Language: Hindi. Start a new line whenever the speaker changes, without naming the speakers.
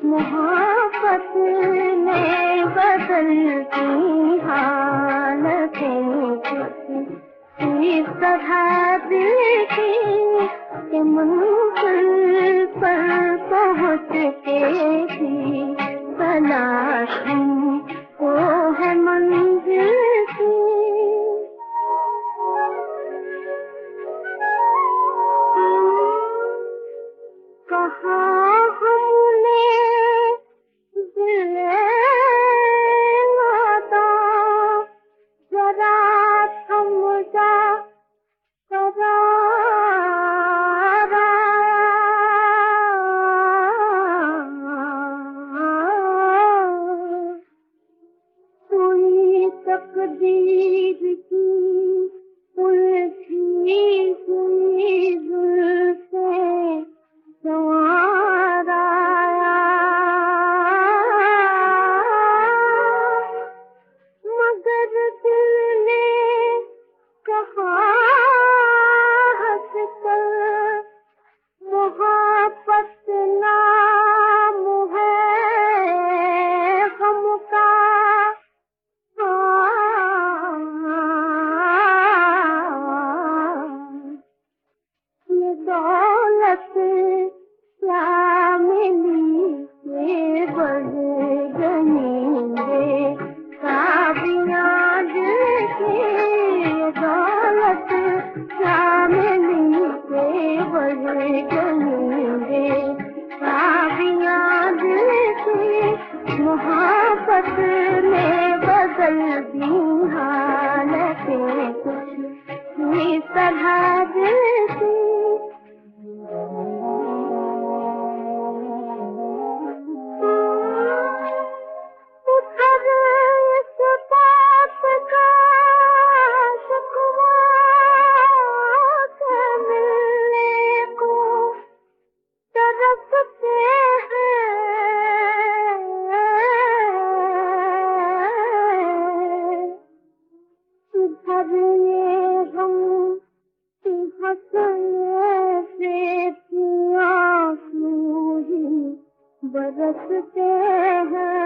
मोहब्बत में बदलती हालतें इस तरह दिल की कि मंजिल पर पहुँच के भी तलाश हमको है मंजिल की। कहा हमने दिल वादा जरा थम जा कोई तकदीर की उलझी हुई जुल्फें संवार आया, मगर दिल ने कहा हंसकर मोहब्बत नाम है गम का। ये दौलत क्या मिली के बढ़ गएंगे काबियां दिल के। ये दौलत क्या मिली के बढ़ गएंगे काबियां दिल के। मोहब्बत में बदल दी हालतें कुछ इस तरह दिल की। बरसते हैं